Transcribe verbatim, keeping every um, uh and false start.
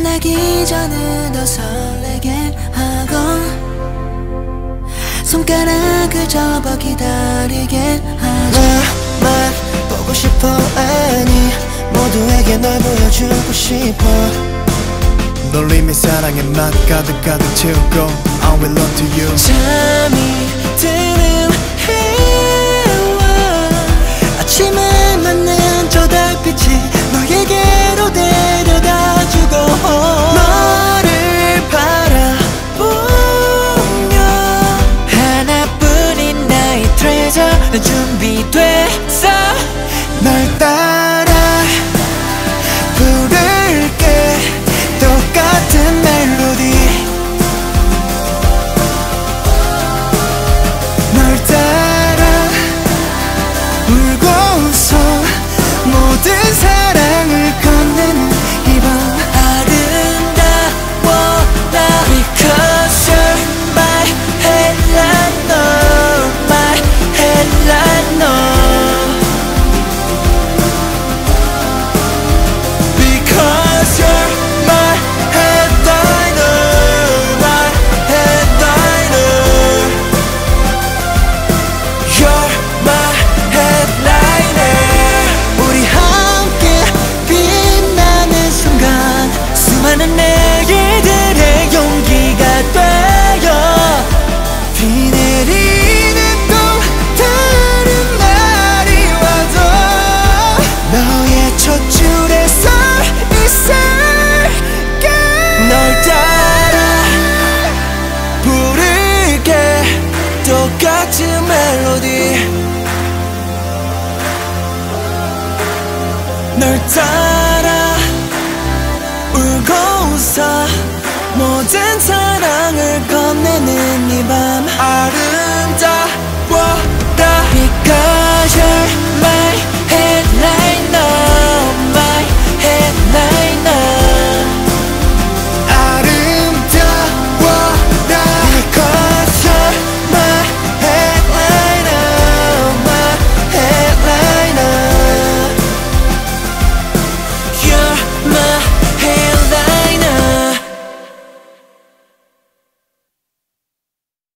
만나기 전에 더 설레게 하고 손가락을 접어 기다리게 하자. 나만 보고 싶어 아니 모두에게 널 보여주고 싶어. 널 이미 사랑에 맛 가득 가득 채우고 I will love to you. 잠이 드는 해와 아침에 맞는 저 달빛이 너에게로 데려다주고 너를 바라보며 하나뿐인 나의 트레저는 준비됐어. 널 따라 부를게 똑같은 멜로디. 널 따라 울고 웃어 모든 사랑을 건네는 이 밤 아름다워 나 Because you're my headline no my headline no Because you're my headliner my headliner You're my headliner. 우리 함께 빛나는 순간 수많은 내일들의 용기가 되어 비 내리는 또 다른 날이 와도 너의 첫 줄에 서 있을게. 널 따라 부를게 똑같은 멜로디. 널 따라 울고 웃어 모든 사랑을 건네는 이 밤 아름다워